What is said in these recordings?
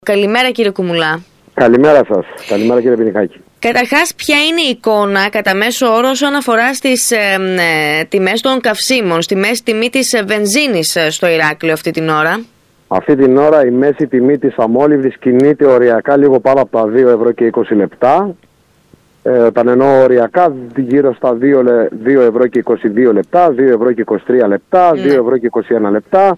Καλημέρα κύριε Κουμουλά. Καλημέρα σας. Καλημέρα κύριε Πινιχάκη. Καταρχάς, ποια είναι η εικόνα κατά μέσο όρο όσον αφορά στις τιμές των καυσίμων, στη μέση τιμή της βενζίνης στο Ηράκλειο αυτή την ώρα? Αυτή την ώρα η μέση τιμή της αμόλυβδης κινείται οριακά λίγο πάνω από τα 2 ευρώ και 20 λεπτά. Όταν εννοώ οριακά γύρω στα 2 ευρώ και 22 λεπτά, 2 ευρώ και 23 λεπτά, 2 ευρώ και 21 λεπτά.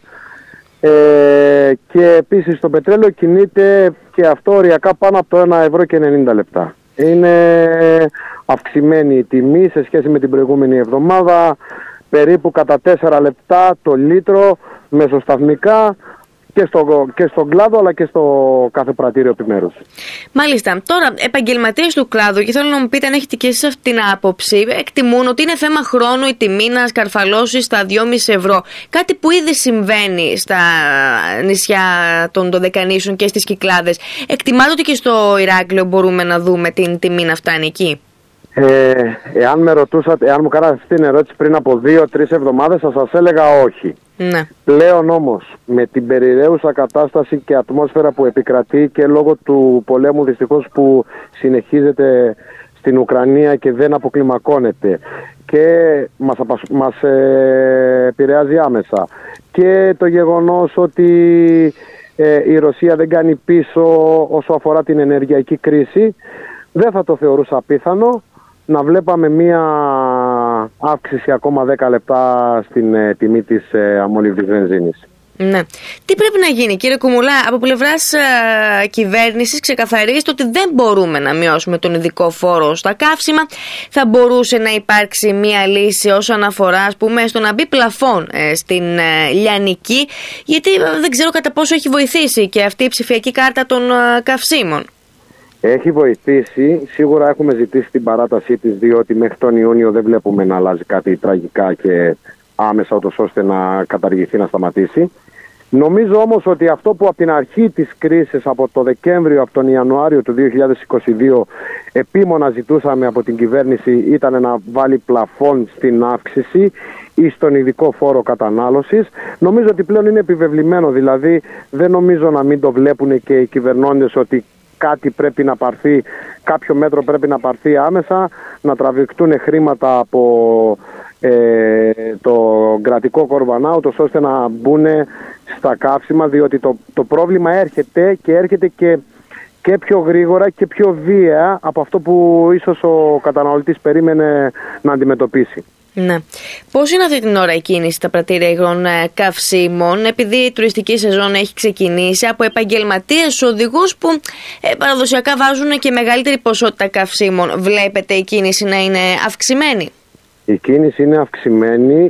Και επίσης το πετρέλαιο κινείται και αυτό οριακά πάνω από το 1 ευρώ και 90 λεπτά. Είναι αυξημένη η τιμή σε σχέση με την προηγούμενη εβδομάδα, περίπου κατά 4 λεπτά το λίτρο μεσοσταθμικά και στον κλάδο αλλά και στο κάθε πρατήριο επιμέρους. Μάλιστα. Τώρα, επαγγελματίες του κλάδου, και θέλω να μου πείτε αν έχετε και εσείς αυτή την άποψη, εκτιμούν ότι είναι θέμα χρόνου η τιμή να σκαρφαλώσει στα 2,5 ευρώ. Κάτι που ήδη συμβαίνει στα νησιά των Δωδεκανήσων και στις Κυκλάδες. Εκτιμάτε ότι και στο Ηράκλειο μπορούμε να δούμε την τιμή να φτάνει εκεί? Εάν με ρωτούσατε, εάν μου κάνατε αυτή την ερώτηση πριν από 2-3 εβδομάδες, θα σας έλεγα όχι. Ναι. Πλέον όμως, με την περιραίουσα κατάσταση και ατμόσφαιρα που επικρατεί και λόγω του πολέμου δυστυχώς που συνεχίζεται στην Ουκρανία και δεν αποκλιμακώνεται και μας επηρεάζει άμεσα, και το γεγονός ότι η Ρωσία δεν κάνει πίσω όσο αφορά την ενεργειακή κρίση, δεν θα το θεωρούσα απίθανο να βλέπαμε μία αύξηση ακόμα 10 λεπτά στην τιμή της αμόλυβδης βενζίνης. Ναι. Τι πρέπει να γίνει κύριε Κουμουλά από πλευράς κυβέρνησης? Ξεκαθαρίστε ότι δεν μπορούμε να μειώσουμε τον ειδικό φόρο στα καύσιμα. Θα μπορούσε να υπάρξει μία λύση όσον αφορά, ας πούμε, στο να μπει πλαφόν στην λιανική, γιατί δεν ξέρω κατά πόσο έχει βοηθήσει και αυτή η ψηφιακή κάρτα των καυσίμων. Έχει βοηθήσει, σίγουρα έχουμε ζητήσει την παράτασή της, διότι μέχρι τον Ιούνιο δεν βλέπουμε να αλλάζει κάτι τραγικά και άμεσα ούτως ώστε να καταργηθεί, να σταματήσει. Νομίζω όμως ότι αυτό που από την αρχή της κρίσης, από το Δεκέμβριο, από τον Ιανουάριο του 2022 επίμονα ζητούσαμε από την κυβέρνηση, ήταν να βάλει πλαφόν στην αύξηση ή στον ειδικό φόρο κατανάλωσης. Νομίζω ότι πλέον είναι επιβεβλημένο, δηλαδή δεν νομίζω να μην το βλέπουν και οι κυβερνώντες ότι κάτι πρέπει να πάρθει, κάποιο μέτρο πρέπει να πάρθει άμεσα, να χρήματα από το κρατικό κορβανά, ούτως ώστε να μπουν στα καύσιμα, διότι το πρόβλημα έρχεται και πιο γρήγορα και πιο βία από αυτό που ίσως ο καταναλωτής περίμενε να αντιμετωπίσει. Ναι. Πώς είναι αυτή την ώρα η κίνηση στα πρατήρια υγρών καυσίμων, επειδή η τουριστική σεζόν έχει ξεκινήσει, από επαγγελματίες οδηγούς που παραδοσιακά βάζουν και μεγαλύτερη ποσότητα καυσίμων? Βλέπετε η κίνηση να είναι αυξημένη? Η κίνηση είναι αυξημένη.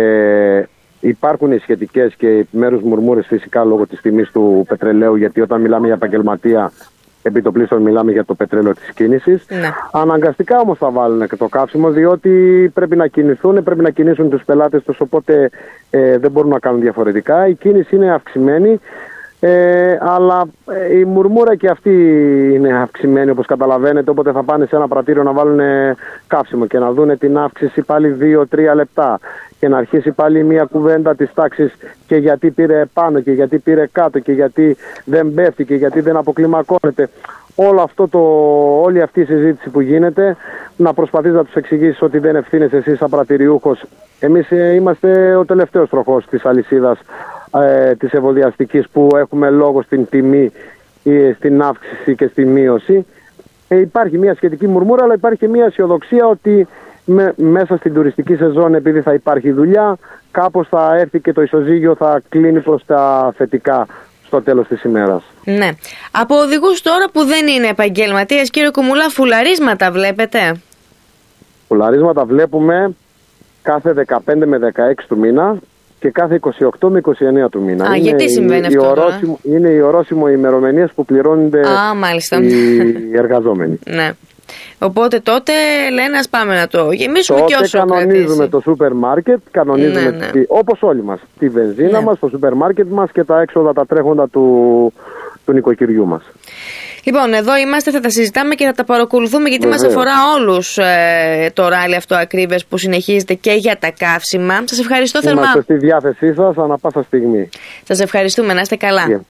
Υπάρχουν οι σχετικές και επιμέρους μουρμούρες φυσικά λόγω της τιμής του πετρελαίου, γιατί όταν μιλάμε για επαγγελματία, επί το πλήστον μιλάμε για το πετρέλαιο της κίνησης. Ναι. Αναγκαστικά όμως θα βάλουν και το καύσιμο, διότι πρέπει να κινηθούν, πρέπει να κινήσουν τους πελάτες τους, οπότε δεν μπορούν να κάνουν διαφορετικά. Η κίνηση είναι αυξημένη, αλλά η μουρμούρα και αυτή είναι αυξημένη, όπως καταλαβαίνετε, οπότε θα πάνε σε ένα πρατήριο να βάλουν καύσιμο και να δουν την αύξηση πάλι 2-3 λεπτά και να αρχίσει πάλι μια κουβέντα της τάξης και γιατί πήρε πάνω και γιατί πήρε κάτω και γιατί δεν πέφτει και γιατί δεν αποκλιμακώνεται. Όλη αυτή η συζήτηση που γίνεται, να προσπαθείς να τους εξηγήσεις ότι δεν ευθύνεσαι εσύ σαν πρατηριούχος. Εμείς είμαστε ο τελευταίος τροχός της αλυσίδας της ευωδιαστικής που έχουμε λόγο στην τιμή, στην αύξηση και στη μείωση. Υπάρχει μια σχετική μουρμούρα, αλλά υπάρχει και μια αισιοδοξία ότι μέσα στην τουριστική σεζόν, επειδή θα υπάρχει δουλειά, κάπως θα έρθει και το ισοζύγιο θα κλείνει προς τα θετικά στο τέλος της ημέρας. Ναι. Από οδηγούς τώρα που δεν είναι επαγγελματίες, κύριε Κουμουλά, φουλαρίσματα βλέπετε? Φουλαρίσματα βλέπουμε κάθε 15 με 16 του μήνα και κάθε 28 με 29 του μήνα. Γιατί συμβαίνει αυτό? Είναι οι ορόσημο ημερομηνίες που πληρώνονται οι εργαζόμενοι. Ναι. Οπότε τότε λένε ας πάμε να το γεμίσουμε και όσο κανονίζουμε κρατήσει. Το σούπερ μάρκετ, κανονίζουμε όπως όλοι μας τη βενζίνα μας, το σούπερ μάρκετ μας και τα έξοδα τα τρέχοντα του νοικοκυριού μας. Λοιπόν, εδώ είμαστε, θα τα συζητάμε και θα τα παρακολουθούμε, γιατί μας αφορά όλους το ράλι αυτό ακρίβειας που συνεχίζεται και για τα καύσιμα. Σας ευχαριστώ θερμά. Είμαστε στη διάθεσή σας ανά πάσα στιγμή. Σας ευχαριστούμε, να είστε καλά.